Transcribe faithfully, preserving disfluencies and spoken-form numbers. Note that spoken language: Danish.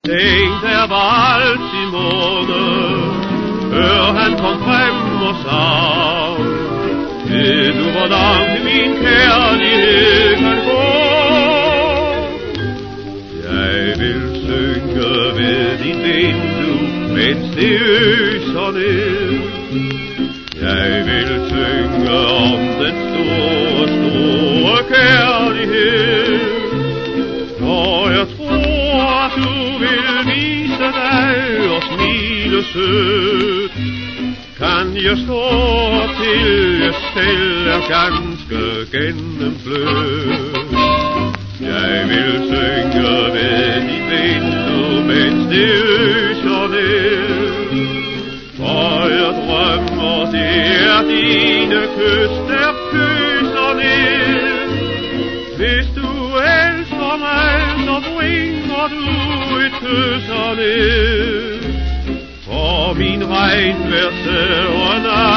Tænk, der var altid måne, før han kom frem og sang. Ved du, hvor langt min kærlighed kan gå? Jeg vil synge ved dit vindue, mens det øser ned. Jeg vil synge om den store, store kærlighed. Når jeg tror, at du vil vise dig og smile sødt, kan jeg stå til jeg selv er ganske gennemblødt. Jeg vil synge ved dit vindue, mens det øser ned. For jeg drømmer, det er dine kys, der kyser ned. Hvis du elsker mig, så bringer du et kys ned. For min regnvejr søvn